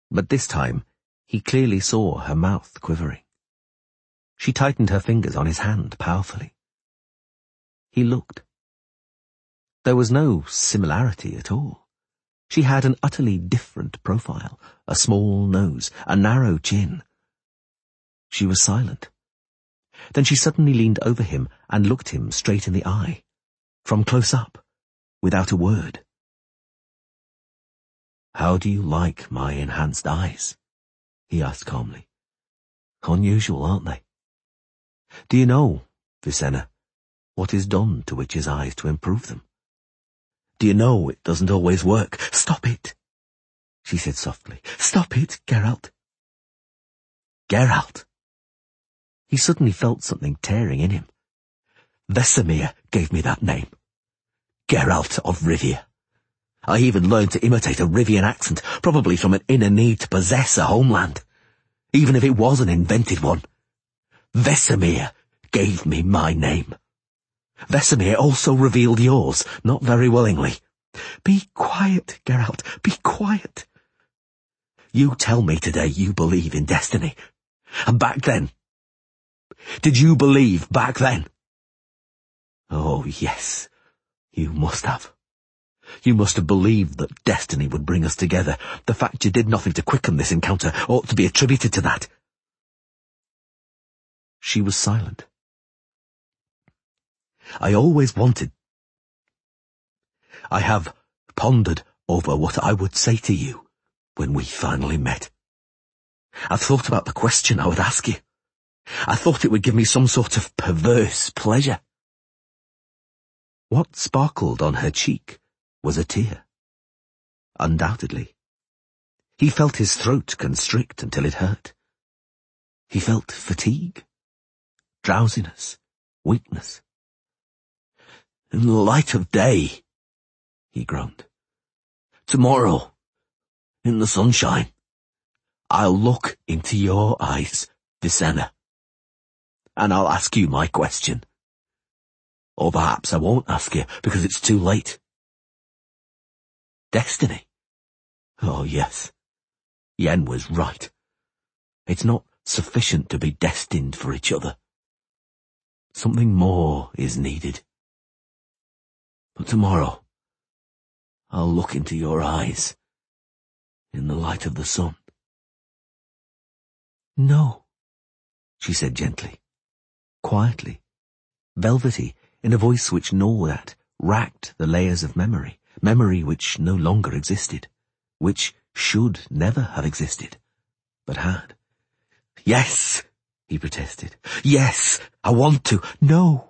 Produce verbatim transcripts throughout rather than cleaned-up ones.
But this time he clearly saw her mouth quivering. She tightened her fingers on his hand powerfully. He looked. There was no similarity at all. She had an utterly different profile, a small nose, a narrow chin. She was silent. Then she suddenly leaned over him and looked him straight in the eye, from close up, without a word. "How do you like my enhanced eyes?" he asked calmly. "Unusual, aren't they? Do you know, Vicenna, what is done to witches' eyes to improve them? Do you know it doesn't always work?" "Stop it," she said softly. "Stop it, Geralt." Geralt! He suddenly felt something tearing in him. Vesemir gave me that name. Geralt of Rivia. I even learned to imitate a Rivian accent, probably from an inner need to possess a homeland, even if it was an invented one. Vesemir gave me my name. Vesemir also revealed yours, not very willingly. Be quiet, Geralt, be quiet. You tell me today you believe in destiny. And back then? Did you believe back then? Oh, yes, you must have. You must have believed that destiny would bring us together. The fact you did nothing to quicken this encounter ought to be attributed to that. She was silent. I always wanted. I have pondered over what I would say to you when we finally met. I've thought about the question I would ask you. I thought it would give me some sort of perverse pleasure. What sparkled on her cheek was a tear. Undoubtedly. He felt his throat constrict until it hurt. He felt fatigue, drowsiness, weakness. In the light of day, he groaned. Tomorrow, in the sunshine, I'll look into your eyes, Vicenna, and I'll ask you my question. Or perhaps I won't ask you because it's too late. Destiny? Oh, yes. Yen was right. It's not sufficient to be destined for each other. Something more is needed. But tomorrow, I'll look into your eyes in the light of the sun. No, she said gently, quietly, velvety, in a voice which gnawed at, racked the layers of memory, memory which no longer existed, which should never have existed, but had. Yes, he protested. Yes, I want to. No.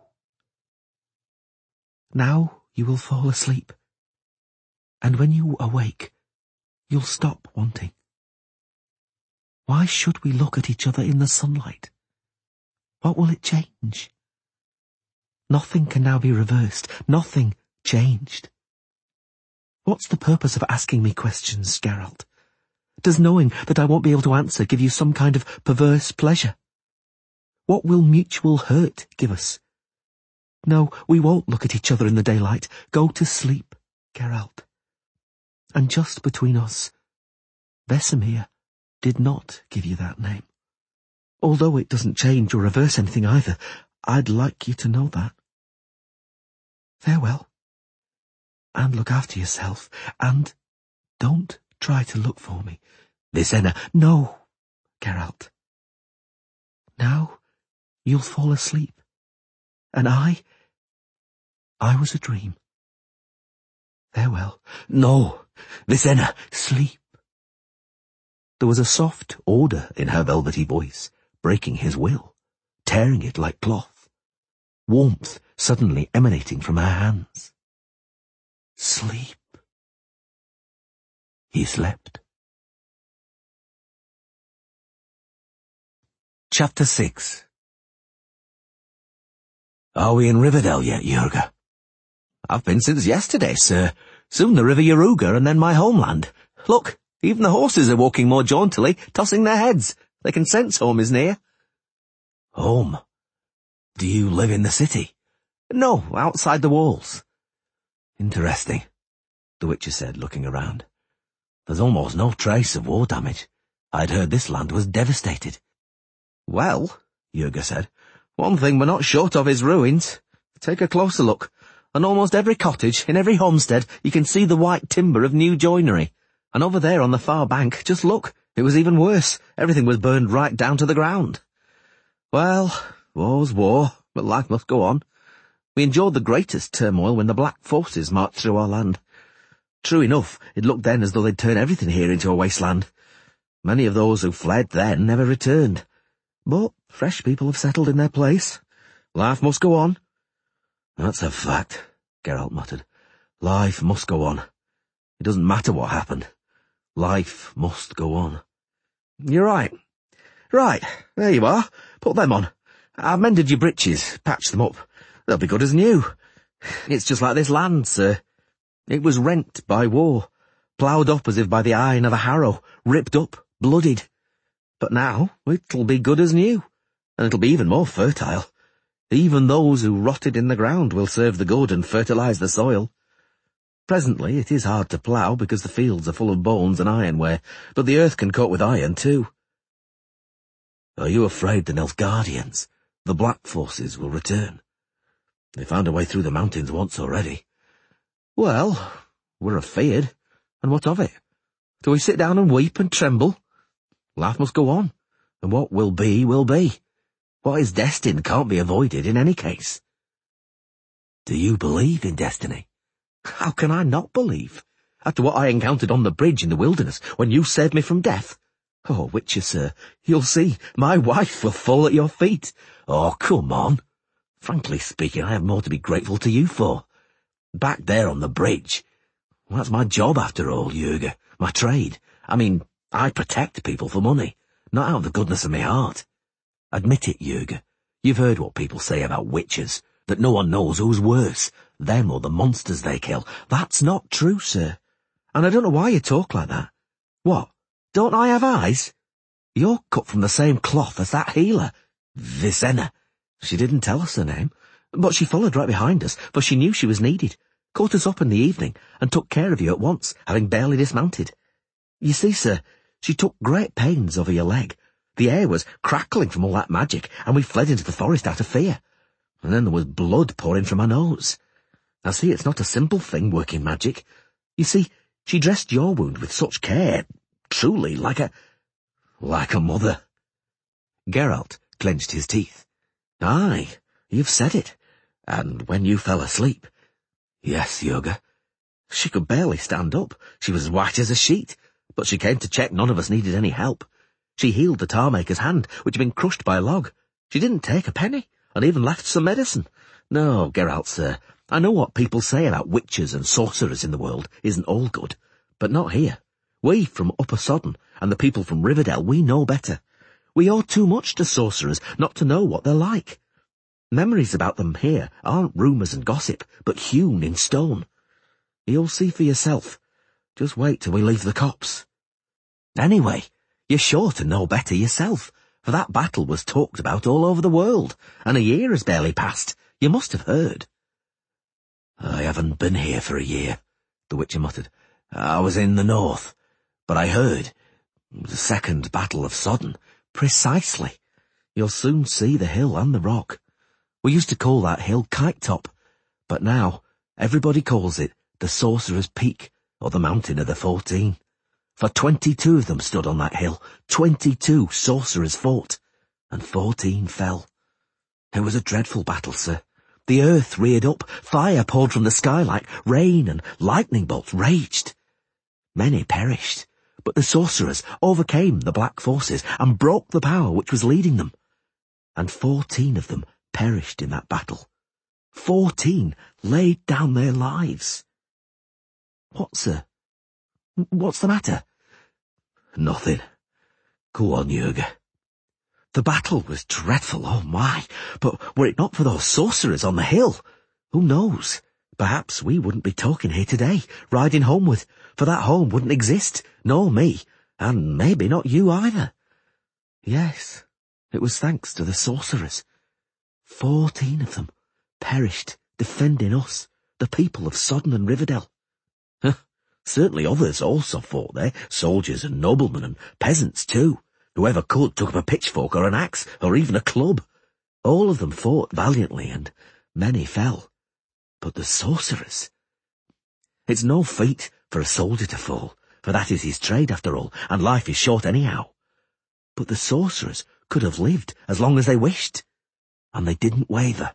Now you will fall asleep, and when you awake, you'll stop wanting. Why should we look at each other in the sunlight? What will it change? Nothing can now be reversed, nothing changed. What's the purpose of asking me questions, Geralt? Does knowing that I won't be able to answer give you some kind of perverse pleasure? What will mutual hurt give us? No, we won't look at each other in the daylight. Go to sleep, Geralt. And just between us, Vesemir did not give you that name. Although it doesn't change or reverse anything either, I'd like you to know that. Farewell. And look after yourself, and don't try to look for me. Vicenna, no, Geralt. Now you'll fall asleep, and I, I was a dream. Farewell. No, Vicenna, sleep. There was a soft order in her velvety voice, breaking his will, tearing it like cloth, warmth suddenly emanating from her hands. Sleep. He slept. Chapter six. Are we in Rivendell yet, Jurga? I've been since yesterday, sir. Soon the River Yaruga and then my homeland. Look, even the horses are walking more jauntily, tossing their heads. They can sense home is near. Home? Do you live in the city? No, outside the walls. Interesting, the Witcher said, looking around. There's almost no trace of war damage. I'd heard this land was devastated. Well, Jurga said, one thing we're not short of is ruins. Take a closer look. On almost every cottage, in every homestead, you can see the white timber of new joinery. And over there on the far bank, just look, it was even worse. Everything was burned right down to the ground. Well, war's war, but life must go on. We endured the greatest turmoil when the black forces marched through our land. True enough, it looked then as though they'd turn everything here into a wasteland. Many of those who fled then never returned. But fresh people have settled in their place. Life must go on. That's a fact, Geralt muttered. Life must go on. It doesn't matter what happened. Life must go on. You're right. Right, there you are. Put them on. I've mended your breeches, patched them up. They'll be good as new. It's just like this land, sir. It was rent by war, ploughed up as if by the iron of a harrow, ripped up, bloodied. But now it'll be good as new, and it'll be even more fertile. Even those who rotted in the ground will serve the good and fertilize the soil. Presently it is hard to plough because the fields are full of bones and ironware, but the earth can cope with iron too. Are you afraid the Nilfgaardians, the Black Forces, will return? They found a way through the mountains once already. Well, we're afeard, and what of it? Do we sit down and weep and tremble? Life must go on, and what will be, will be. What is destined can't be avoided in any case. Do you believe in destiny? How can I not believe? After what I encountered on the bridge in the wilderness, when you saved me from death? Oh, Witcher, sir, you'll see, my wife will fall at your feet. Oh, come on. Frankly speaking, I have more to be grateful to you for. Back there on the bridge. Well, that's my job after all, Jurga. My trade. I mean, I protect people for money, not out of the goodness of my heart. Admit it, Jurga. You've heard what people say about witches, that no one knows who's worse, them or the monsters they kill. That's not true, sir. And I don't know why you talk like that. What? Don't I have eyes? You're cut from the same cloth as that healer, Vicenna. She didn't tell us her name, but she followed right behind us, for she knew she was needed, caught us up in the evening, and took care of you at once, having barely dismounted. You see, sir, she took great pains over your leg. The air was crackling from all that magic, and we fled into the forest out of fear. And then there was blood pouring from her nose. Now see, it's not a simple thing, working magic. You see, she dressed your wound with such care, truly like a... like a mother. Geralt clenched his teeth. Aye, you've said it. And when you fell asleep... Yes, Jurga. She could barely stand up. She was white as a sheet. But she came to check none of us needed any help. She healed the tar-maker's hand, which had been crushed by a log. She didn't take a penny, and even left some medicine. No, Geralt, sir, I know what people say about witches and sorcerers in the world isn't all good, but not here. We from Upper Sodden, and the people from Rivendell, we know better. We owe too much to sorcerers not to know what they're like. Memories about them here aren't rumours and gossip, but hewn in stone. You'll see for yourself. Just wait till we leave the copse. Anyway, you're sure to know better yourself, for that battle was talked about all over the world, and a year has barely passed. You must have heard. I haven't been here for a year, the Witcher muttered. I was in the north, but I heard. The second Battle of Sodden. Precisely. You'll soon see the hill and the rock. We used to call that hill Kite Top, but now everybody calls it the Sorcerer's Peak, or the Mountain of the Fourteen. For twenty-two of them stood on that hill. Twenty-two sorcerers fought, and fourteen fell. It was a dreadful battle, sir. The earth reared up, fire poured from the sky like rain, and lightning bolts raged. Many perished, but the sorcerers overcame the black forces and broke the power which was leading them. And fourteen of them perished in that battle. Fourteen laid down their lives. What, sir? What's the matter? Nothing. Go on, Jurga. The battle was dreadful, oh my, but were it not for those sorcerers on the hill, who knows? Perhaps we wouldn't be talking here today, riding homeward, for that home wouldn't exist, nor me, and maybe not you either. Yes, it was thanks to the sorcerers. Fourteen of them perished defending us, the people of Sodden and Rivendell. Certainly others also fought there, soldiers and noblemen and peasants too. Whoever could took up a pitchfork or an axe or even a club. All of them fought valiantly and many fell. But the sorcerers... It's no feat for a soldier to fall, for that is his trade after all, and life is short anyhow. But the sorcerers could have lived as long as they wished, and they didn't waver.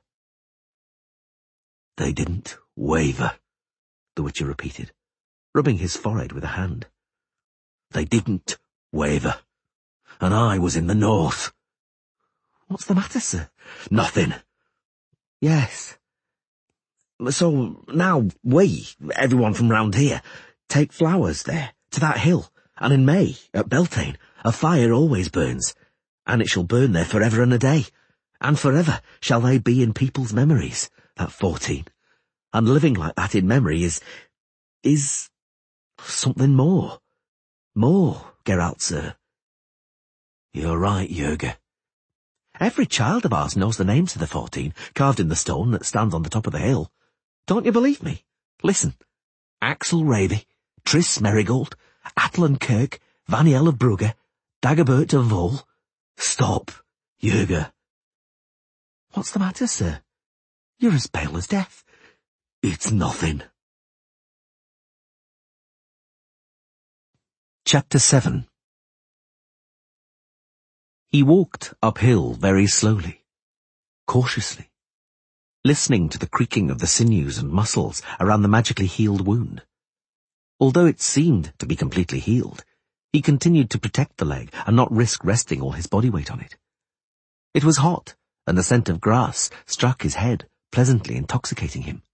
They didn't waver, the Witcher repeated, rubbing his forehead with a hand. They didn't waver, and I was in the north. What's the matter, sir? Nothing. Yes. So now we, everyone from round here, take flowers there, to that hill, and in May, at Beltane, a fire always burns, and it shall burn there forever and a day, and forever shall they be in people's memories, that fourteen. And living like that in memory is, is something more. More, Geralt, sir. You're right, Jurga. Every child of ours knows the names of the fourteen, carved in the stone that stands on the top of the hill. Don't you believe me? Listen. Axel Ravy, Triss Merigold, Atlan Kirk, Vaniel of Brugge, Dagobert of Vol. Stop, Jurga. What's the matter, sir? You're as pale as death. It's nothing. Chapter seven. He walked uphill very slowly, cautiously, listening to the creaking of the sinews and muscles around the magically healed wound. Although it seemed to be completely healed, he continued to protect the leg and not risk resting all his body weight on it. It was hot, and the scent of grass struck his head, pleasantly intoxicating him.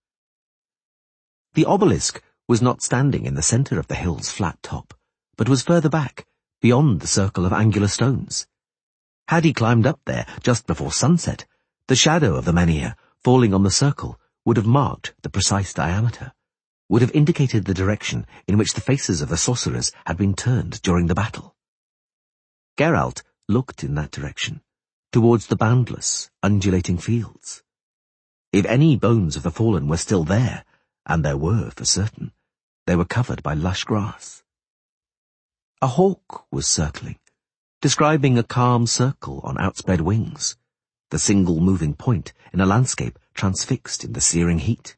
The obelisk was not standing in the centre of the hill's flat top, but was further back, beyond the circle of angular stones. Had he climbed up there just before sunset, the shadow of the menhir falling on the circle would have marked the precise diameter, would have indicated the direction in which the faces of the sorcerers had been turned during the battle. Geralt looked in that direction, towards the boundless, undulating fields. If any bones of the fallen were still there, and there were for certain, they were covered by lush grass. A hawk was circling, describing a calm circle on outspread wings, the single moving point in a landscape transfixed in the searing heat.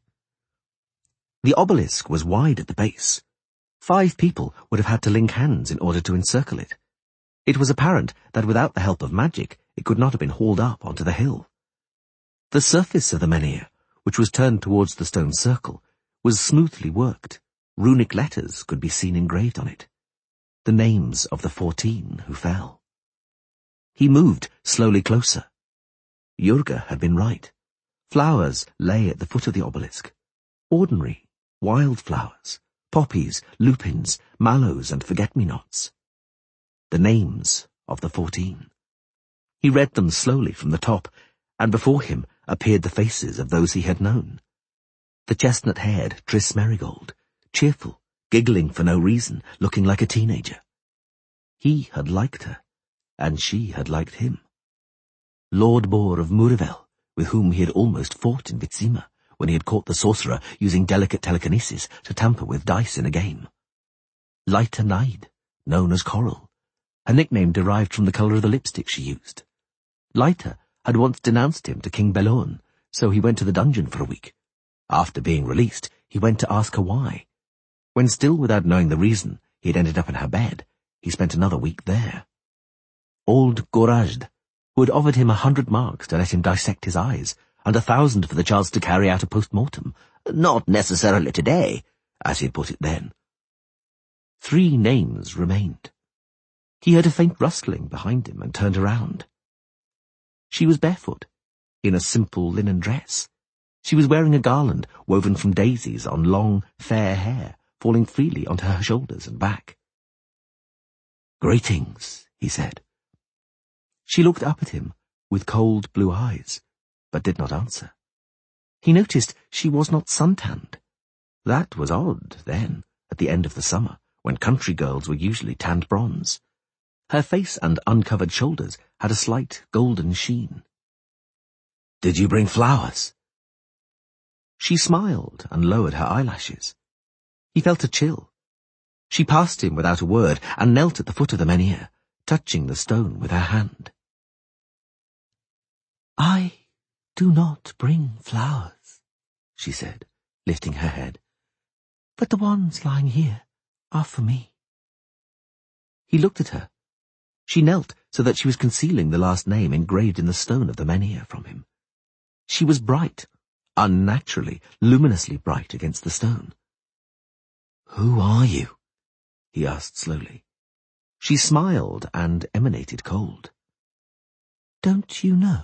The obelisk was wide at the base. Five people would have had to link hands in order to encircle it. It was apparent that without the help of magic, it could not have been hauled up onto the hill. The surface of the menhir, which was turned towards the stone circle, was smoothly worked. Runic letters could be seen engraved on it. The names of the fourteen who fell. He moved slowly closer. Jurga had been right. Flowers lay at the foot of the obelisk. Ordinary, wild flowers, poppies, lupins, mallows, and forget-me-nots. The names of the fourteen. He read them slowly from the top, and before him appeared the faces of those he had known. The chestnut-haired Triss Merigold, cheerful, giggling for no reason, looking like a teenager. He had liked her, and she had liked him. Lord Boar of Murivel, with whom he had almost fought in Vitsima, when he had caught the sorcerer using delicate telekinesis to tamper with dice in a game. Lyta Naid, known as Coral, a nickname derived from the colour of the lipstick she used. Lyta had once denounced him to King Belorn, so he went to the dungeon for a week. After being released, he went to ask her why. When still without knowing the reason he had ended up in her bed, he spent another week there. Old Gorazd, who had offered him a hundred marks to let him dissect his eyes, and a thousand for the chance to carry out a post-mortem, not necessarily today, as he had put it then. Three names remained. He heard a faint rustling behind him and turned around. She was barefoot, in a simple linen dress. She was wearing a garland woven from daisies on long, fair hair, falling freely onto her shoulders and back. "Greetings," he said. She looked up at him with cold blue eyes, but did not answer. He noticed she was not suntanned. That was odd, then, at the end of the summer, when country girls were usually tanned bronze. Her face and uncovered shoulders had a slight golden sheen. "Did you bring flowers?" She smiled and lowered her eyelashes. He felt a chill, She passed him without a word and knelt at the foot of the menhir, touching the stone with her hand. "I do not bring flowers," she said, lifting her head, "but the ones lying here are for me." He looked at her. She knelt so that she was concealing the last name engraved in the stone of the menhir from him. She was bright, unnaturally, luminously bright against the stone. "Who are you?" he asked slowly. She smiled and emanated cold. "Don't you know?"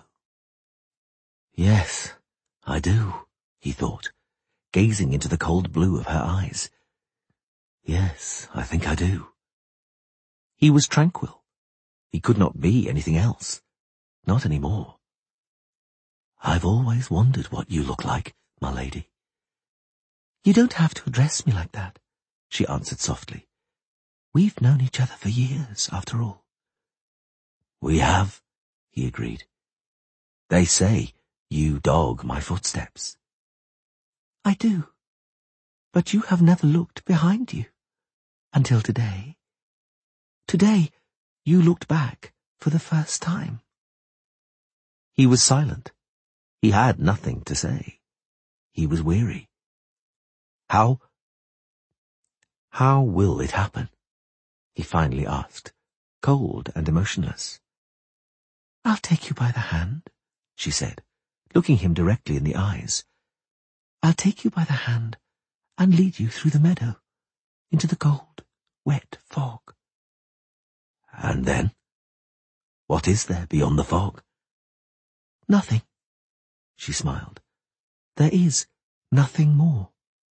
"Yes, I do," he thought, gazing into the cold blue of her eyes. "Yes, I think I do." He was tranquil. He could not be anything else. Not any more. "I've always wondered what you look like, my lady." "You don't have to address me like that," she answered softly. "We've known each other for years, after all." "We have," he agreed. "They say you dog my footsteps." "I do. But you have never looked behind you. Until today. Today, you looked back for the first time." He was silent. He had nothing to say. He was weary. How... How will it happen? He finally asked, cold and emotionless. "I'll take you by the hand," she said, looking him directly in the eyes. "I'll take you by the hand and lead you through the meadow, into the cold, wet fog." "And then? What is there beyond the fog?" "Nothing," she smiled. "There is nothing more."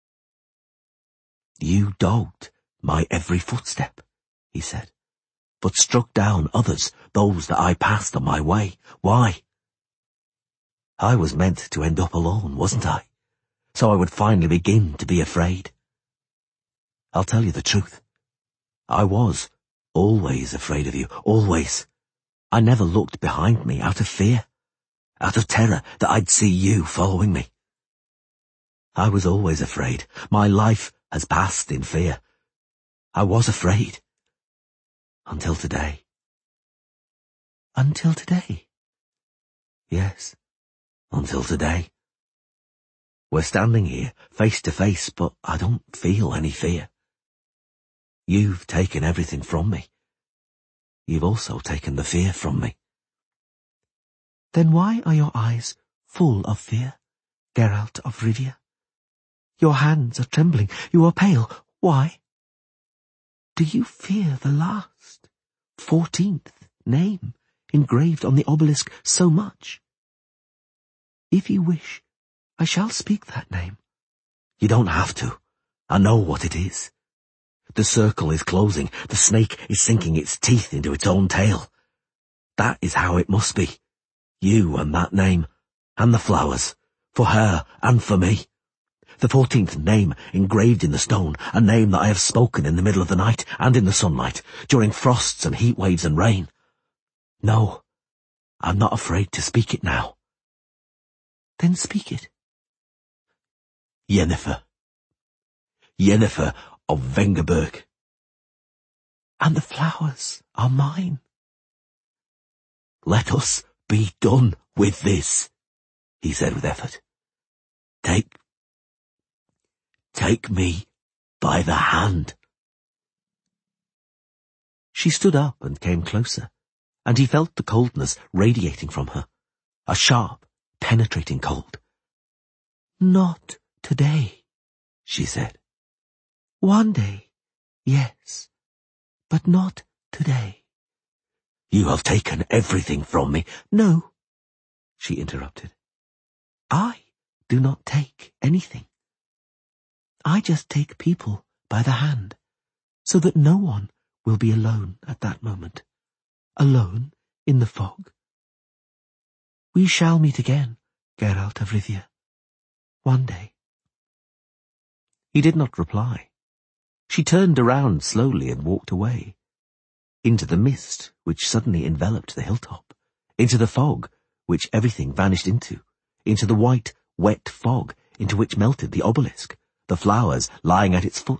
"You dogged my every footstep," he said, "but struck down others, those that I passed on my way. Why?" "I was meant to end up alone, wasn't I? So I would finally begin to be afraid. I'll tell you the truth. I was always afraid of you, always. I never looked behind me out of fear, out of terror that I'd see you following me. I was always afraid. My life has passed in fear. I was afraid. Until today." "Until today?" "Yes, until today. We're standing here, face to face, but I don't feel any fear. You've taken everything from me. You've also taken the fear from me." "Then why are your eyes full of fear, Geralt of Rivia? Your hands are trembling, you are pale. Why? Do you fear the last, fourteenth name engraved on the obelisk so much? If you wish, I shall speak that name." "You don't have to. I know what it is. The circle is closing. The snake is sinking its teeth into its own tail. That is how it must be. You and that name, and the flowers, for her and for me. The fourteenth name engraved in the stone, a name that I have spoken in the middle of the night and in the sunlight, during frosts and heat waves and rain. No, I'm not afraid to speak it now." "Then speak it." "Yennefer. Yennefer of Vengerberg." "And the flowers are mine." "Let us be done with this," he said with effort. Take, take me by the hand." She stood up and came closer, and he felt the coldness radiating from her, a sharp, penetrating cold. "Not today," she said. "One day, yes, but not today." "You have taken everything from me." "No," she interrupted. "I do not take anything. I just take people by the hand, so that no one will be alone at that moment, alone in the fog. We shall meet again, Geralt of Rivia, one day." He did not reply. She turned around slowly and walked away, into the mist which suddenly enveloped the hilltop, into the fog which everything vanished into, into the white, wet fog into which melted the obelisk, the flowers lying at its foot,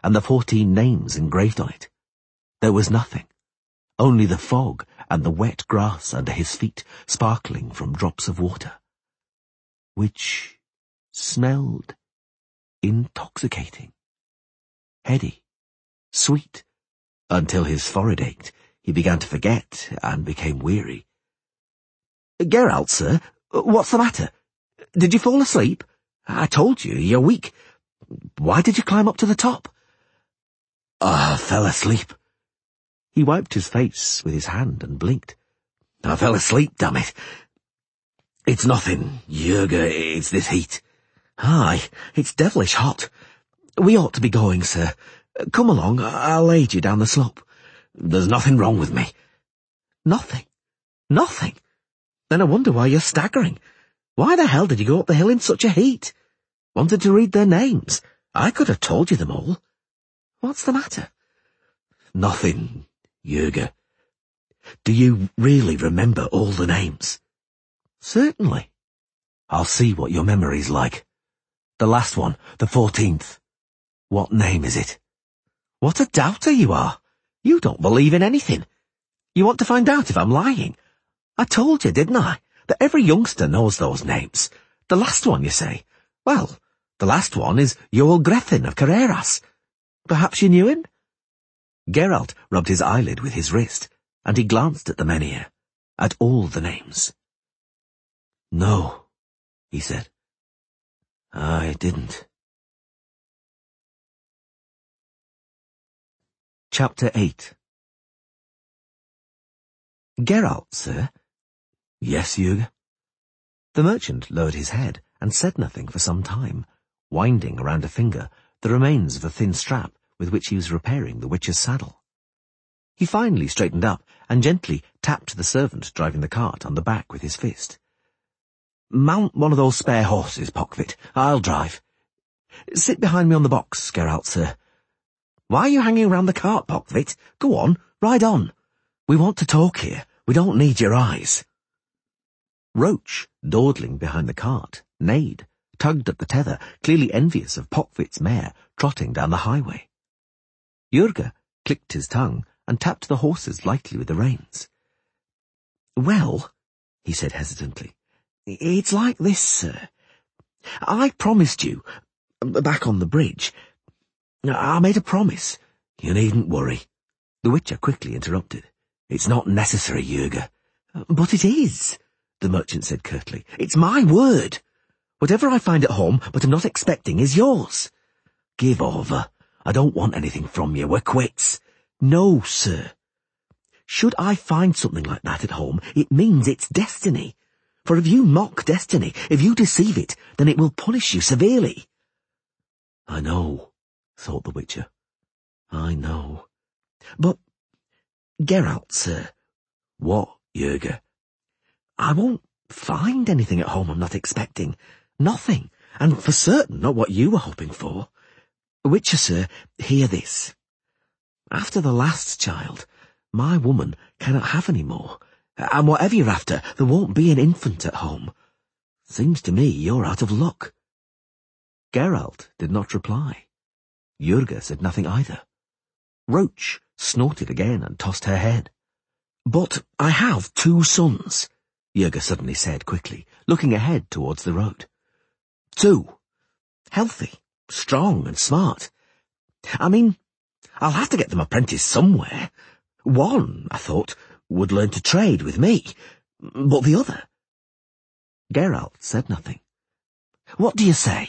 and the fourteen names engraved on it. There was nothing, only the fog and the wet grass under his feet sparkling from drops of water, which smelled intoxicating, heady, sweet, until his forehead ached. He began to forget and became weary. "Geralt, sir, what's the matter? Did you fall asleep? I told you, you're weak. Why did you climb up to the top?" "I fell asleep." He wiped his face with his hand and blinked. "I fell asleep, damn it. It's nothing, Jurga, it's this heat. Aye, it's devilish hot. We ought to be going, sir. Come along, I'll aid you down the slope. There's nothing wrong with me." "Nothing? Nothing? Then I wonder why you're staggering. Why the hell did you go up the hill in such a heat? Wanted to read their names. I could have told you them all. What's the matter?" "Nothing, Jurga. Do you really remember all the names?" "Certainly." "I'll see what your memory's like. The last one, the fourteenth. What name is it?" "What a doubter you are. You don't believe in anything. You want to find out if I'm lying. I told you, didn't I, that every youngster knows those names. The last one, you say? Well, the last one is Joel Grethin of Carreras. Perhaps you knew him?" Geralt rubbed his eyelid with his wrist, and he glanced at the menhir, at all the names. "No," he said. "I didn't." Chapter eight. "Geralt, sir?" "Yes, Jurga?" The merchant lowered his head and said nothing for some time, winding around a finger the remains of a thin strap with which he was repairing the witcher's saddle. He finally straightened up and gently tapped the servant driving the cart on the back with his fist. "Mount one of those spare horses, Pockfit. I'll drive. Sit behind me on the box, Geralt, sir. Why are you hanging around the cart, Pockfit? Go on, ride on. We want to talk here. We don't need your eyes." Roach, dawdling behind the cart, neighed, tugged at the tether, clearly envious of Pockfit's mare trotting down the highway. Jurga clicked his tongue and tapped the horses lightly with the reins. "Well," he said hesitantly, "it's like this, sir. I promised you, back on the bridge. I made a promise." "You needn't worry," the witcher quickly interrupted. "It's not necessary, Jurga." "But it is," the merchant said curtly. "It's my word. Whatever I find at home but am not expecting is yours." "Give over. I don't want anything from you. We're quits." "No, sir. Should I find something like that at home, it means it's destiny. For if you mock destiny, if you deceive it, then it will punish you severely." "I know," thought the witcher. "I know. But, Geralt, sir." "What, Jurga?" "I won't find anything at home I'm not expecting. Nothing, and for certain not what you were hoping for. Witcher, sir, hear this. After the last child, my woman cannot have any more, and whatever you're after, there won't be an infant at home. Seems to me you're out of luck." Geralt did not reply. Jurga said nothing either. Roach snorted again and tossed her head. "But I have two sons," Jurga suddenly said quickly, looking ahead towards the road. "Two. Healthy, strong and smart. I mean, I'll have to get them apprenticed somewhere. One, I thought, would learn to trade with me, but the other—" Geralt said nothing. "What do you say?"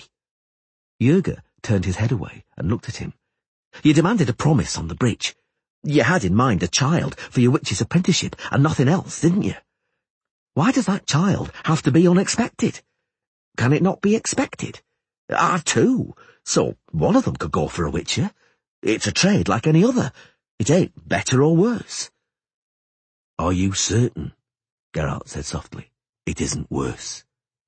Jurga turned his head away and looked at him. "You demanded a promise on the bridge. You had in mind a child for your witch's apprenticeship and nothing else, didn't you? Why does that child have to be unexpected? Can it not be expected? I've two, so one of them could go for a witcher. It's a trade like any other. It ain't better or worse." "Are you certain?" Geralt said softly. "It isn't worse."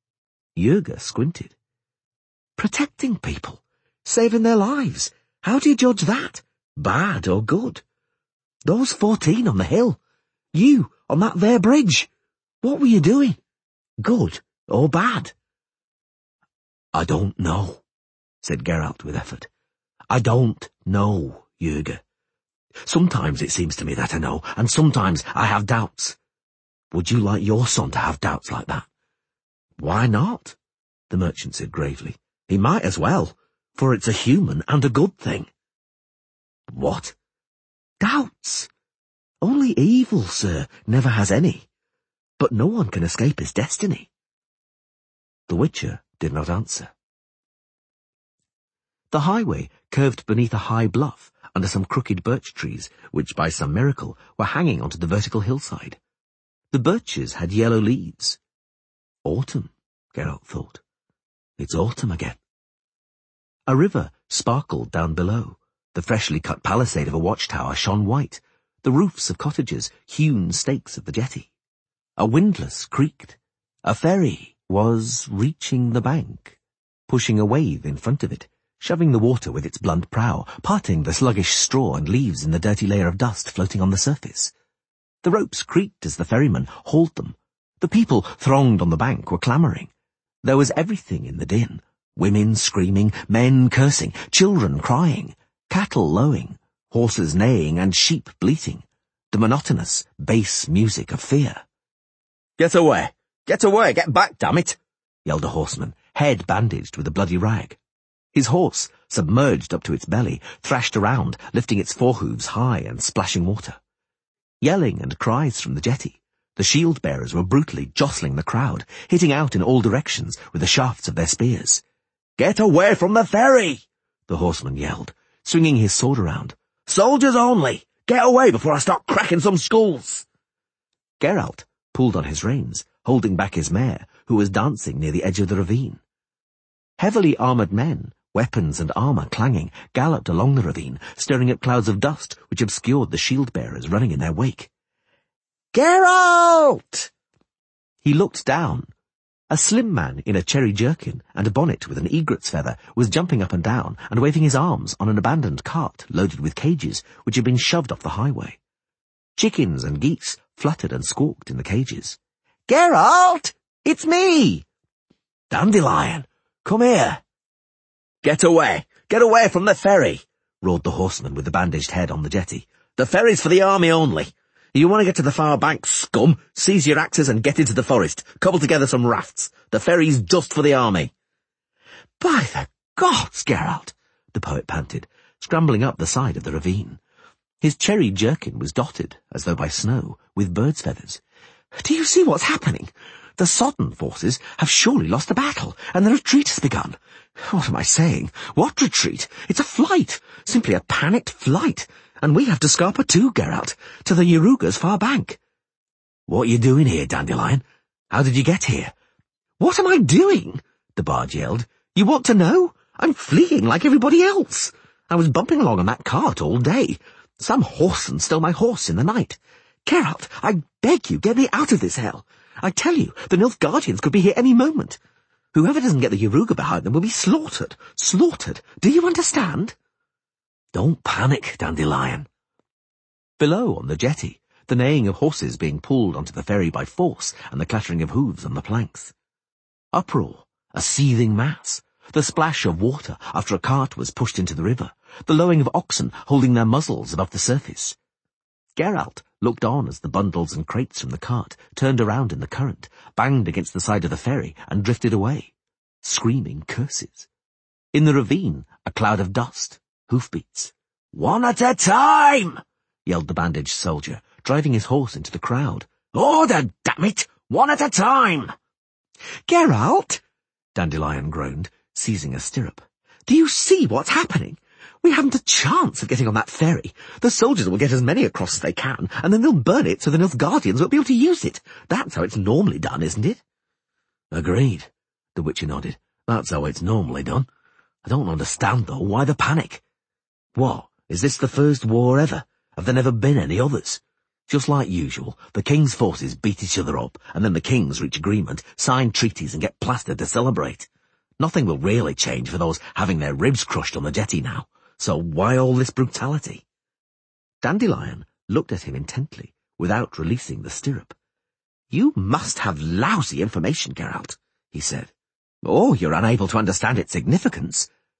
Jurga squinted. "Protecting people, saving their lives. How do you judge that? Bad or good? Those fourteen on the hill. You on that there bridge. What were you doing? Good or bad?" "I don't know," said Geralt with effort. I don't know, Jürgen. Sometimes it seems to me that I know, and sometimes I have doubts. Would you like your son to have doubts like that? Why not? The merchant said gravely. He might as well, for it's a human and a good thing. What? Doubts? Only evil, sir, never has any. But no one can escape his destiny. The Witcher did not answer. The highway curved beneath a high bluff under some crooked birch trees, which by some miracle were hanging onto the vertical hillside. The birches had yellow leaves. Autumn, Geralt thought. It's autumn again. A river sparkled down below. The freshly cut palisade of a watchtower shone white, the roofs of cottages hewn stakes of the jetty. A windlass creaked. A ferry was reaching the bank, pushing a wave in front of it, shoving the water with its blunt prow, parting the sluggish straw and leaves in the dirty layer of dust floating on the surface. The ropes creaked as the ferryman hauled them. The people thronged on the bank were clamouring. There was everything in the din. Women screaming, men cursing, children crying, cattle lowing, horses neighing and sheep bleating. The monotonous, bass music of fear. "Get away! Get away! Get back, damn it!" yelled a horseman, head bandaged with a bloody rag. His horse, submerged up to its belly, thrashed around, lifting its forehooves high and splashing water. Yelling and cries from the jetty. The shield-bearers were brutally jostling the crowd, hitting out in all directions with the shafts of their spears. "Get away from the ferry!" the horseman yelled, swinging his sword around. "Soldiers only! Get away before I start cracking some skulls!" Geralt pulled on his reins, holding back his mare, who was dancing near the edge of the ravine. Heavily armoured men, weapons and armour clanging, galloped along the ravine, stirring up clouds of dust which obscured the shield-bearers running in their wake. "Geralt!" He looked down. A slim man in a cherry jerkin and a bonnet with an egret's feather was jumping up and down and waving his arms on an abandoned cart loaded with cages which had been shoved off the highway. Chickens and geese fluttered and squawked in the cages. "Geralt! It's me!" "Dandelion! Come here!" "Get away! Get away from the ferry!" roared the horseman with the bandaged head on the jetty. "The ferry's for the army only. You want to get to the far bank, scum? Seize your axes and get into the forest. Cobble together some rafts. The ferry's just for the army." "By the gods, Geralt!" the poet panted, scrambling up the side of the ravine. His cherry jerkin was dotted, as though by snow, with birds' feathers. "Do you see what's happening? The Sodden forces have surely lost the battle, and the retreat has begun. What am I saying? What retreat? It's a flight, simply a panicked flight. And we have to Scarpa too, Geralt, to the Yaruga's far bank." "What are you doing here, Dandelion? How did you get here?" "What am I doing?" the bard yelled. "You want to know? I'm fleeing like everybody else. I was bumping along on that cart all day. Some whoreson stole my horse in the night. Geralt, I beg you, get me out of this hell. I tell you, the Nilfgaardians could be here any moment. Whoever doesn't get the Yaruga behind them will be slaughtered. Slaughtered. Do you understand?" "Don't panic, Dandelion." Below on the jetty, the neighing of horses being pulled onto the ferry by force and the clattering of hooves on the planks. Uproar, a seething mass, the splash of water after a cart was pushed into the river, the lowing of oxen holding their muzzles above the surface. Geralt looked on as the bundles and crates from the cart turned around in the current, banged against the side of the ferry and drifted away, screaming curses. In the ravine, a cloud of dust. Hoofbeats. "One at a time!" yelled the bandaged soldier, driving his horse into the crowd. "Order, damn it! One at a time!" "Geralt!" Dandelion groaned, seizing a stirrup. "Do you see what's happening? We haven't a chance of getting on that ferry. The soldiers will get as many across as they can, and then they'll burn it so the Nilfgaardians won't be able to use it. That's how it's normally done, isn't it?" "Agreed," the Witcher nodded. "That's how it's normally done. I don't understand, though, why the panic? What, is this the first war ever? Have there never been any others? Just like usual, the king's forces beat each other up, and then the kings reach agreement, sign treaties and get plastered to celebrate. Nothing will really change for those having their ribs crushed on the jetty now, so why all this brutality?" Dandelion looked at him intently, without releasing the stirrup. "You must have lousy information, Geralt," he said. "Or you're unable to understand its significance.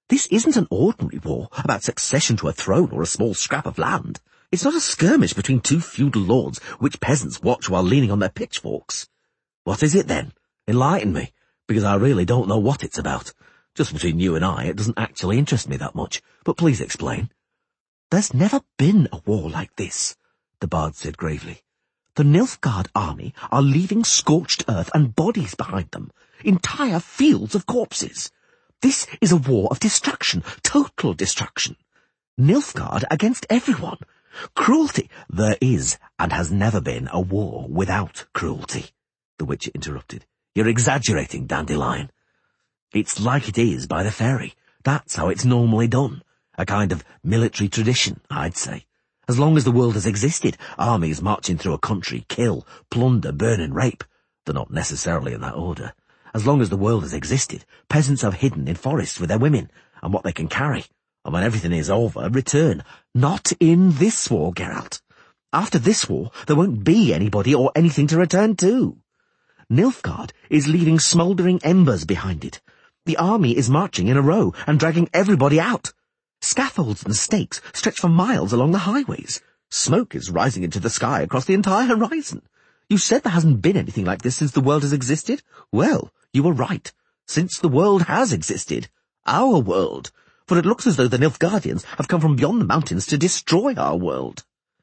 This isn't an ordinary war about succession to a throne or a small scrap of land. It's not a skirmish between two feudal lords which peasants watch while leaning on their pitchforks. What is it then? Enlighten me, because I really don't know what it's about. Just between you and I, it doesn't actually interest me that much, but please explain. There's never been a war like this, the bard said gravely. The Nilfgaard army are leaving scorched earth and bodies behind them, entire fields of corpses. This is a war of destruction, total destruction. Nilfgaard against everyone. Cruelty. There is and has never been a war without cruelty, the Witcher interrupted. You're exaggerating, Dandelion. It's like it is by the ferry. That's how it's normally done. A kind of military tradition, I'd say. As long as the world has existed, armies marching through a country, kill, plunder, burn and rape. They're not necessarily in that order. As long as the world has existed, peasants have hidden in forests with their women and what they can carry. And when everything is over, return. Not in this war, Geralt. After this war, there won't be anybody or anything to return to. Nilfgaard is leaving smouldering embers behind it. The army is marching in a row and dragging everybody out. Scaffolds and stakes stretch for miles along the highways. Smoke is rising into the sky across the entire horizon. You said there hasn't been anything like this since the world has existed? Well, you were right. Since the world has existed. Our world. For it looks as though the Nilfgaardians have come from beyond the mountains to destroy our world.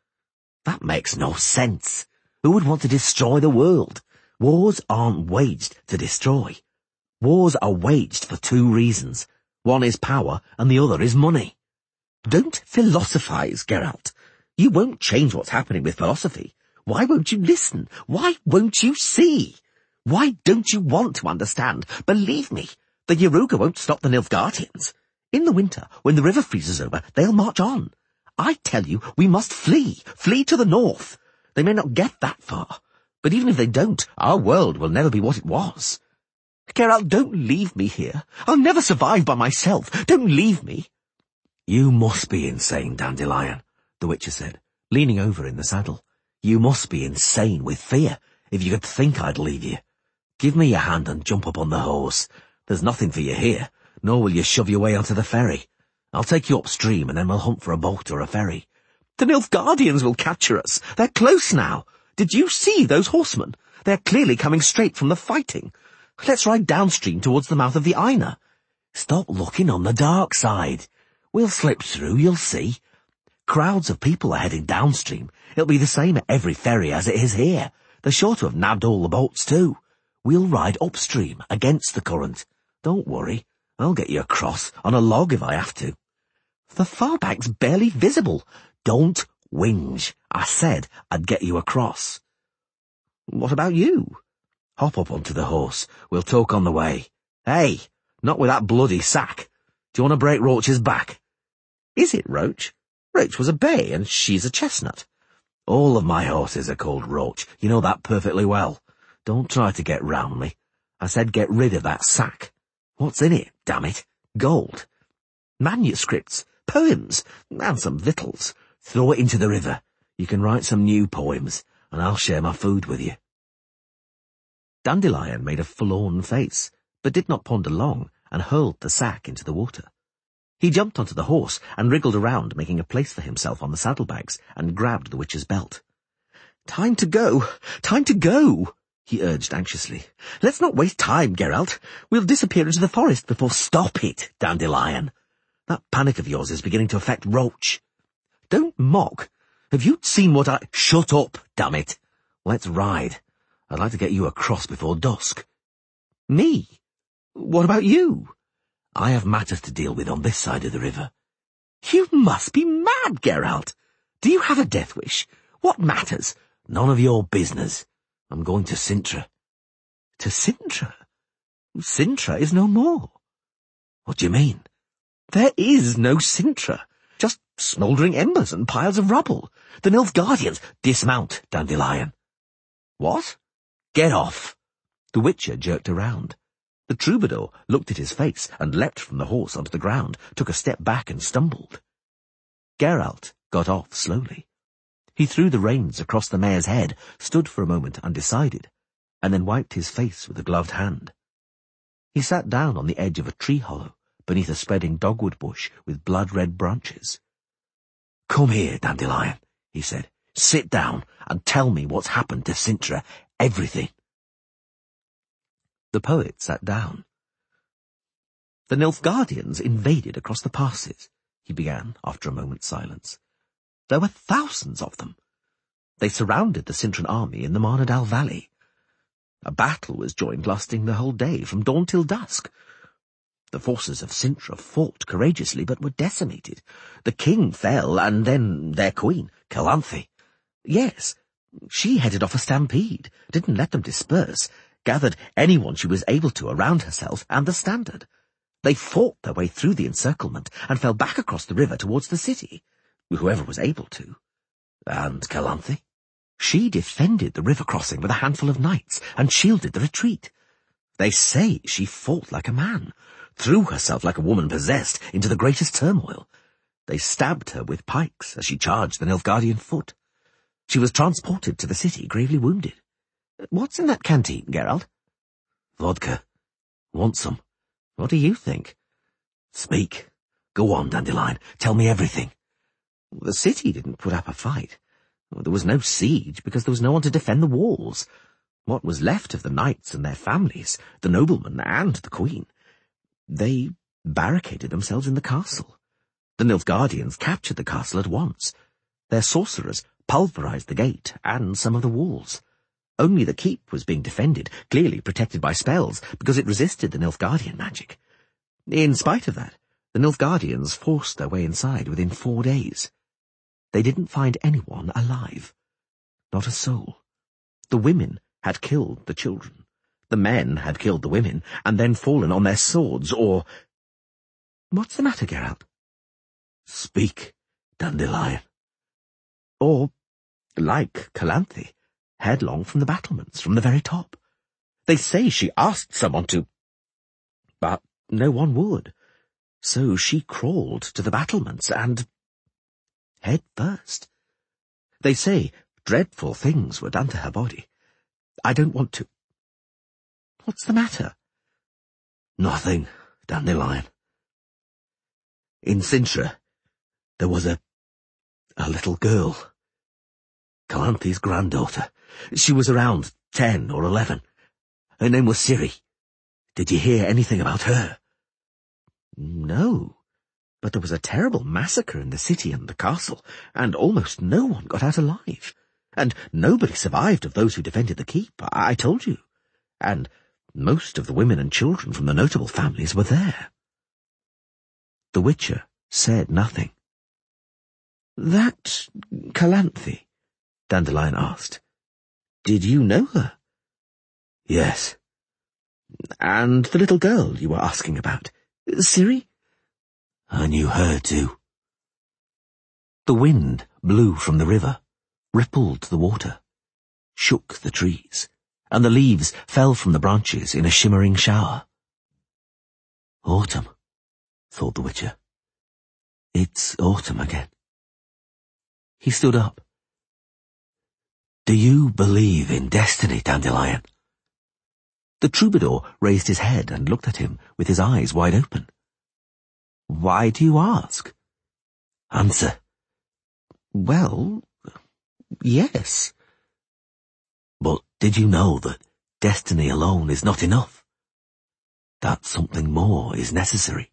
That makes no sense. Who would want to destroy the world? Wars aren't waged to destroy. Wars are waged for two reasons. One is power, and the other is money. Don't philosophize, Geralt. You won't change what's happening with philosophy. Why won't you listen? Why won't you see? Why don't you want to understand? Believe me, the Yaruga won't stop the Nilfgaardians. In the winter, when the river freezes over, they'll march on. I tell you, we must flee. Flee to the north. They may not get that far. But even if they don't, our world will never be what it was. Geralt, don't leave me here. I'll never survive by myself. Don't leave me. You must be insane, Dandelion, the Witcher said, leaning over in the saddle. You must be insane with fear, if you could think I'd leave you. Give me your hand and jump up on the horse. There's nothing for you here, nor will you shove your way onto the ferry. I'll take you upstream and then we'll hunt for a boat or a ferry. The Nilfgaardians will capture us. They're close now. Did you see those horsemen? They're clearly coming straight from the fighting. Let's ride downstream towards the mouth of the Aina. Stop looking on the dark side. We'll slip through, you'll see. Crowds of people are heading downstream. It'll be the same at every ferry as it is here. They're sure to have nabbed all the boats too. We'll ride upstream against the current. Don't worry. I'll get you across on a log if I have to. The far bank's barely visible. Don't whinge. I said I'd get you across. What about you? Hop up onto the horse. We'll talk on the way. Hey, not with that bloody sack. Do you want to break Roach's back? Is it Roach? Roach was a bay and she's a chestnut. All of my horses are called Roach. You know that perfectly well. Don't try to get round me. I said get rid of that sack. What's in it, damn it? Gold. Manuscripts, poems, and some victuals. Throw it into the river. You can write some new poems, and I'll share my food with you. Dandelion made a forlorn face, but did not ponder long, and hurled the sack into the water. He jumped onto the horse and wriggled around, making a place for himself on the saddlebags, and grabbed the Witcher's belt. Time to go! Time to go! He urged anxiously. Let's not waste time, Geralt. We'll disappear into the forest before— Stop it, Dandelion. That panic of yours is beginning to affect Roach. Don't mock. Have you seen what I— Shut up, damn it. Let's ride. I'd like to get you across before dusk. Me? What about you? I have matters to deal with on this side of the river. You must be mad, Geralt. Do you have a death wish? What matters? None of your business. I'm going to Cintra. To Cintra? Cintra is no more. What do you mean? There is no Cintra. Just smouldering embers and piles of rubble. The Nilfgaardians— Dismount, Dandelion. What? Get off. The Witcher jerked around. The troubadour looked at his face and leapt from the horse onto the ground, took a step back and stumbled. Geralt got off slowly. He threw the reins across the mare's head, stood for a moment undecided, and then wiped his face with a gloved hand. He sat down on the edge of a tree hollow, beneath a spreading dogwood bush with blood-red branches. "Come here, Dandelion," he said. "Sit down and tell me what's happened to Cintra. Everything." The poet sat down. "The Nilfgaardians invaded across the passes," he began after a moment's silence. "There were thousands of them. They surrounded the Cintran army in the Marnadal Valley. A battle was joined lasting the whole day, from dawn till dusk. The forces of Cintra fought courageously, but were decimated. The king fell, and then their queen, Calanthe. Yes, she headed off a stampede, didn't let them disperse, gathered anyone she was able to around herself and the standard. They fought their way through the encirclement and fell back across the river towards the city, whoever was able to. And Calanthe? She defended the river crossing with a handful of knights and shielded the retreat. They say she fought like a man, threw herself like a woman possessed into the greatest turmoil. They stabbed her with pikes as she charged the Nilfgaardian foot. She was transported to the city, gravely wounded. What's in that canteen, Geralt?" "Vodka. Want some? What do you think?" "Speak. Go on, Dandelion. Tell me everything." "The city didn't put up a fight. There was no siege because there was no one to defend the walls. What was left of the knights and their families, the noblemen and the queen, they barricaded themselves in the castle. The Nilfgaardians captured the castle at once. Their sorcerers pulverized the gate and some of the walls. Only the keep was being defended, clearly protected by spells, because it resisted the Nilfgaardian magic. In spite of that, the Nilfgaardians forced their way inside within four days. They didn't find anyone alive. Not a soul. The women had killed the children. The men had killed the women, and then fallen on their swords, or— What's the matter, Geralt? Speak, Dandelion. Or, like Calanthe, headlong from the battlements, from the very top. They say she asked someone to— But no one would. So she crawled to the battlements and— head first. They say dreadful things were done to her body. I don't want to— What's the matter? Nothing, Dandelion. In Cintra, there was a— a little girl. Calanthe's granddaughter. She was around ten or eleven. Her name was Ciri. Did you hear anything about her? No, but there was a terrible massacre in the city and the castle, and almost no one got out alive. And nobody survived of those who defended the keep, I, I told you. And most of the women and children from the notable families were there. The Witcher said nothing. That Calanthe? Dandelion asked. Did you know her? Yes. And the little girl you were asking about, Ciri? I knew her too. The wind blew from the river, rippled the water, shook the trees, and the leaves fell from the branches in a shimmering shower. Autumn, thought the Witcher. It's autumn again. He stood up. Do you believe in destiny, Dandelion? The troubadour raised his head and looked at him with his eyes wide open. Why do you ask? Answer. Well, yes. But did you know that destiny alone is not enough? That something more is necessary?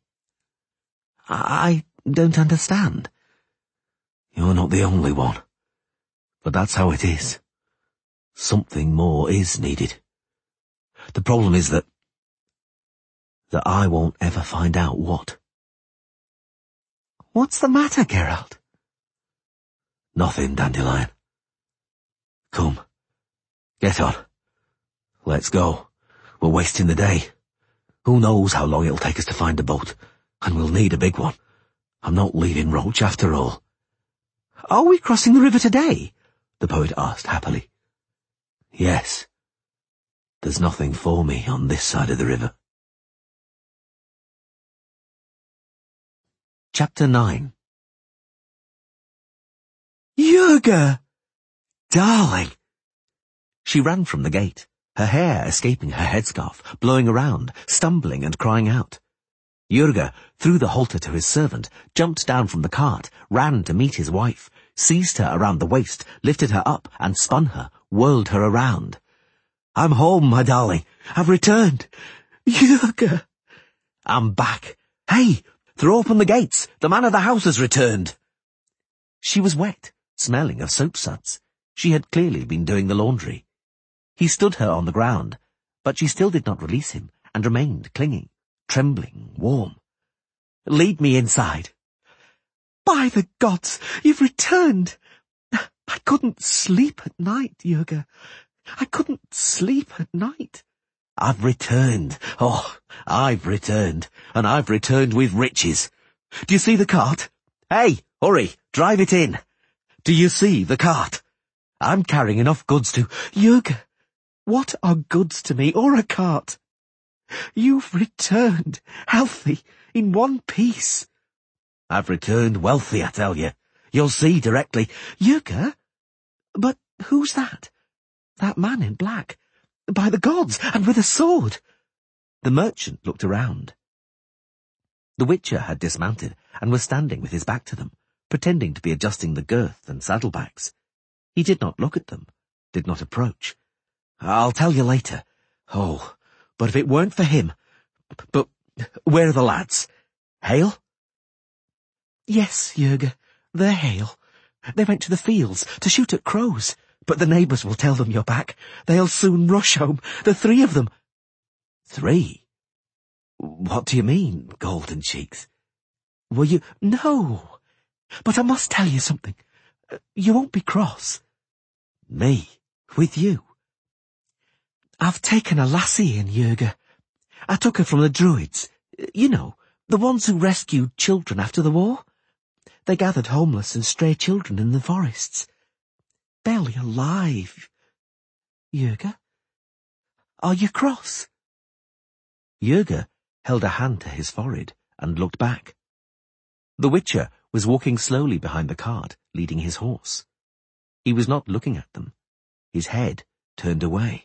I don't understand. You're not the only one. But that's how it is. Something more is needed. The problem is that... that I won't ever find out what. What's the matter, Geralt? Nothing, Dandelion. Come, get on. Let's go. We're wasting the day. Who knows how long it'll take us to find a boat, and we'll need a big one. I'm not leaving Roach after all. Are we crossing the river today? The poet asked happily. Yes. There's nothing for me on this side of the river. Chapter nine. Jurga! Darling! She ran from the gate, her hair escaping her headscarf, blowing around, stumbling and crying out. Jurga threw the halter to his servant, jumped down from the cart, ran to meet his wife, seized her around the waist, lifted her up and spun her, whirled her around. "I'm home, my darling. I've returned." "Jurga!" "I'm back. Hey, throw open the gates. The man of the house has returned." She was wet, smelling of soap suds. She had clearly been doing the laundry. He stood her on the ground, but she still did not release him and remained clinging, trembling, warm. "Lead me inside." "By the gods, you've returned! I couldn't sleep at night, Jurga. I couldn't sleep at night." "I've returned. Oh, I've returned, and I've returned with riches. Do you see the cart? Hey, hurry, drive it in. Do you see the cart? I'm carrying enough goods to—" "Jurga, what are goods to me or a cart? You've returned, healthy, in one piece." "I've returned wealthy, I tell you. You'll see directly." "Jurga? But who's that? That man in black? By the gods, and with a sword." The merchant looked around. The Witcher had dismounted and was standing with his back to them, pretending to be adjusting the girth and saddlebags. He did not look at them, did not approach. "I'll tell you later. Oh, but if it weren't for him— But where are the lads? Hale?" "Yes, Jurga, they're Hale. They went to the fields to shoot at crows, but the neighbours will tell them you're back. They'll soon rush home, the three of them." "Three? What do you mean, Golden Cheeks? Were you— No, but I must tell you something. You won't be cross." "Me? With you?" "I've taken a lassie in, Jurga. I took her from the Druids. You know, the ones who rescued children after the war. They gathered homeless and stray children in the forests. Barely alive. Jurga, are you cross?" Jurga held a hand to his forehead and looked back. The Witcher was walking slowly behind the cart, leading his horse. He was not looking at them. His head turned away.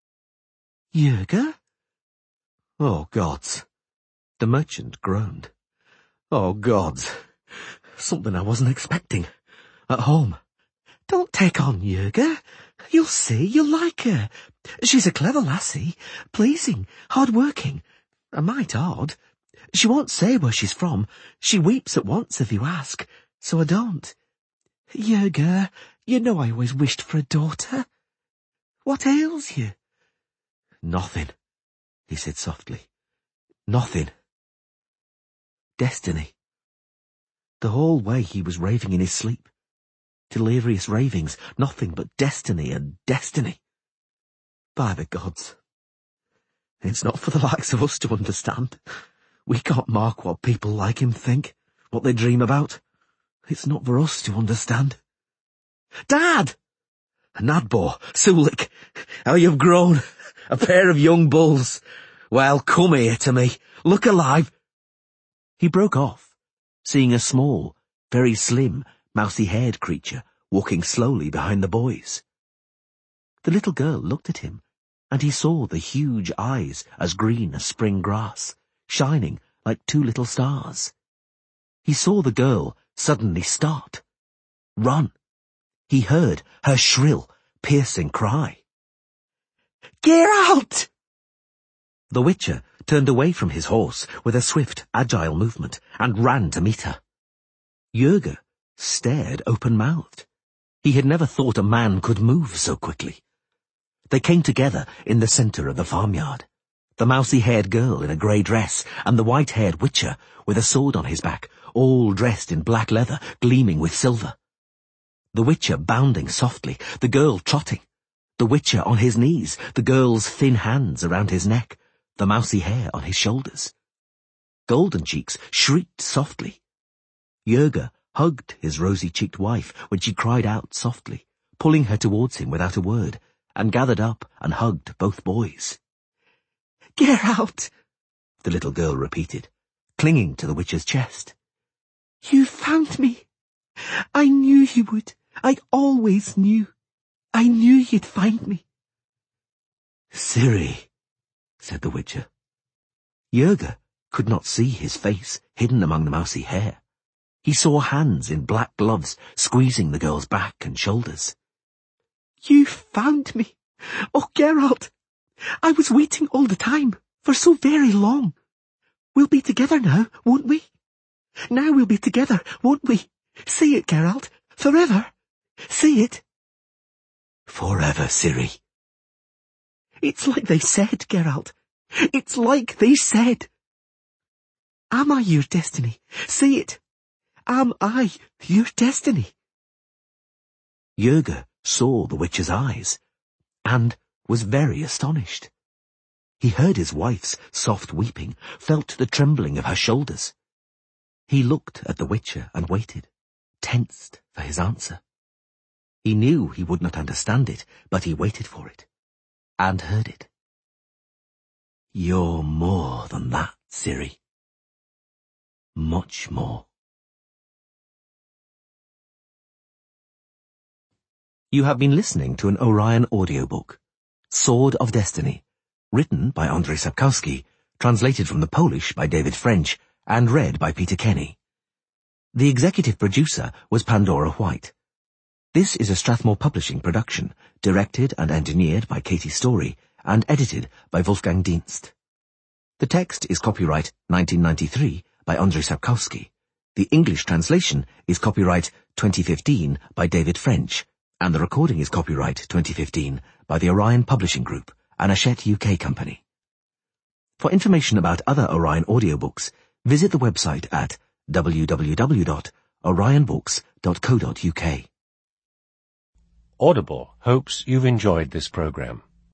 "Jurga?" "Oh, gods!" The merchant groaned. "Oh, gods! Something I wasn't expecting. At home." "Don't take on, Jurga. You'll see, you'll like her. She's a clever lassie, pleasing, hard-working, a mite odd. She won't say where she's from. She weeps at once if you ask, so I don't. Jurga, you know I always wished for a daughter. What ails you?" "Nothing," he said softly. "Nothing. Destiny." The whole way he was raving in his sleep. Delirious ravings, nothing but destiny and destiny. By the gods. It's not for the likes of us to understand. We can't mark what people like him think, what they dream about. It's not for us to understand. "Dad! Nadbor, Sulik, how you've grown. A pair of young bulls. Well, come here to me. Look alive." He broke off, seeing a small, very slim, mousy-haired creature walking slowly behind the boys. The little girl looked at him, and he saw the huge eyes as green as spring grass, shining like two little stars. He saw the girl suddenly start, run. He heard her shrill, piercing cry. "Geralt!" The Witcher turned away from his horse with a swift, agile movement and ran to meet her. Jurga stared open-mouthed. He had never thought a man could move so quickly. They came together in the centre of the farmyard, the mousy-haired girl in a grey dress and the white-haired Witcher with a sword on his back, all dressed in black leather gleaming with silver. The Witcher bounding softly, the girl trotting, the Witcher on his knees, the girl's thin hands around his neck, the mousy hair on his shoulders. Golden Cheeks shrieked softly. Jurga hugged his rosy-cheeked wife when she cried out softly, pulling her towards him without a word, and gathered up and hugged both boys. "Geralt!" the little girl repeated, clinging to the Witcher's chest. "You found me. I knew you would. I always knew. I knew you'd find me." "Ciri," said the Witcher. Jurga could not see his face hidden among the mousy hair. He saw hands in black gloves squeezing the girl's back and shoulders. You found me. Oh, Geralt, I was waiting all the time, for so very long. We'll be together now, won't we? Now we'll be together, won't we? Say it, Geralt. Forever. Say it. Forever, Ciri. It's like they said, Geralt. It's like they said. Am I your destiny? Say it. Am I your destiny? Jurga saw the witch's eyes, and was very astonished. He heard his wife's soft weeping, felt the trembling of her shoulders. He looked at the witcher and waited, tensed for his answer. He knew he would not understand it, but he waited for it, and heard it. You're more than that, Ciri. Much more. You have been listening to an Orion audiobook, Sword of Destiny, written by Andrzej Sapkowski, translated from the Polish by David French, and read by Peter Kenny. The executive producer was Pandora White. This is a Strathmore Publishing production, directed and engineered by Katie Story, and edited by Wolfgang Dienst. The text is copyright nineteen ninety-three by Andrzej Sapkowski. The English translation is copyright twenty fifteen by David French, and the recording is copyright twenty fifteen by the Orion Publishing Group, an Hachette U K company. For information about other Orion audiobooks, visit the website at w w w dot orion books dot co dot u k. Audible hopes you've enjoyed this program.